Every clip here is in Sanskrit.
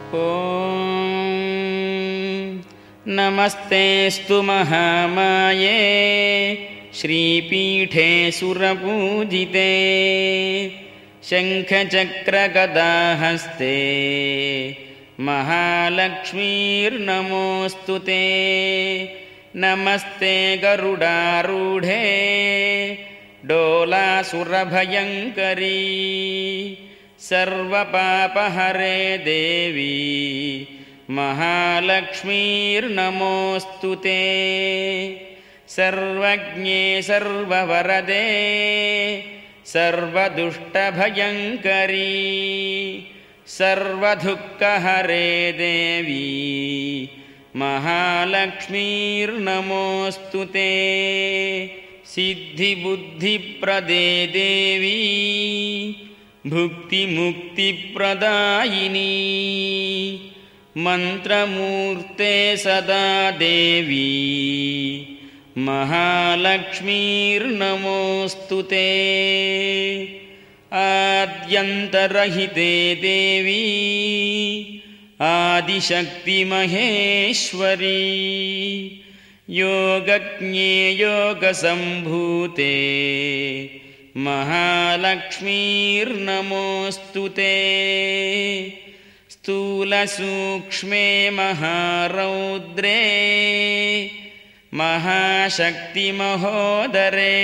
ॐ नमस्तेऽस्तु महामाये श्रीपीठे सुरपूजिते शङ्खचक्रगदाहस्ते महालक्ष्मीर्नमोऽस्तु ते। नमस्ते गरुडारूढे डोलासुरभयङ्करी सर्वपापहरे देवी महालक्ष्मीर्नमोऽस्तु ते। सर्वज्ञे सर्ववरदे सर्वदुष्टभयङ्करी सर्वदुःखहरे देवी महालक्ष्मीर्नमोऽस्तु ते। सिद्धिबुद्धिप्रदे देवी भुक्तिमुक्तिप्रदायिनी मन्त्रमूर्ते सदा देवी महालक्ष्मीर्नमोऽस्तु ते। आद्यन्तरहिते देवी आदिशक्तिमहेश्वरी योगज्ञे योगसम्भूते महालक्ष्मीर्नमोऽस्तु ते। स्थूलसूक्ष्मे महारौद्रे महाशक्तिमहोदरे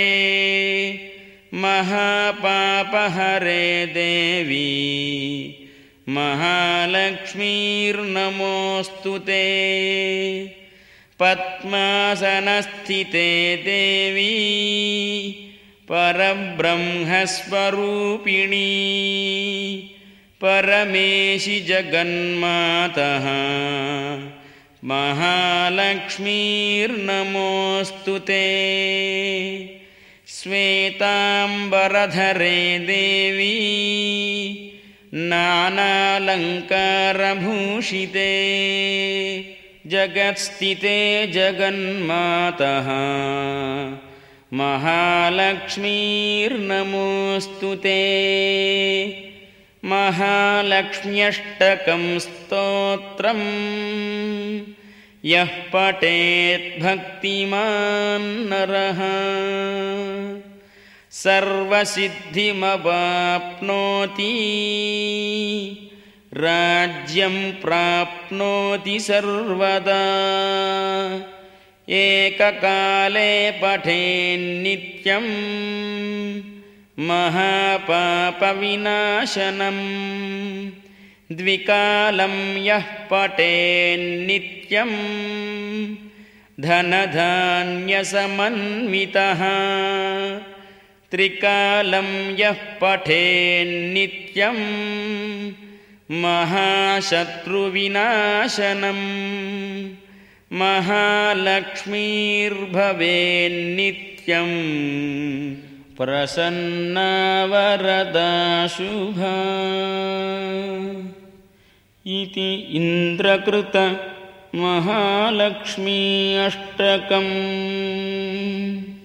महापापहरे देवी महालक्ष्मीर्नमोऽस्तु ते। पद्मासनस्थिते देवी परब्रह्मस्वरूपिणी परमेशि जगन्मातः महालक्ष्मीर्नमोऽस्तु ते। श्वेताम्बरधरे देवी नानालङ्कारभूषिते जगत्स्थिते जगन्मातः महालक्ष्मीर्नमोऽस्तु ते। महालक्ष्म्यष्टकं स्तोत्रम् यः पठेत् भक्तिमान् नरः सर्वसिद्धिमवाप्नोति राज्यं प्राप्नोति सर्वदा। एककाले पठेन्नित्यं महापापविनाशनम् द्विकालं यः पठेन्नित्यं धनधान्यसमन्वितः त्रिकालं यः पठेन्नित्यं महाशत्रुविनाशनम् महालक्ष्मीर्भवेन्नित्यं प्रसन्ना वरदा शुभा। इति इन्द्रकृत महालक्ष्मी अष्टकम्।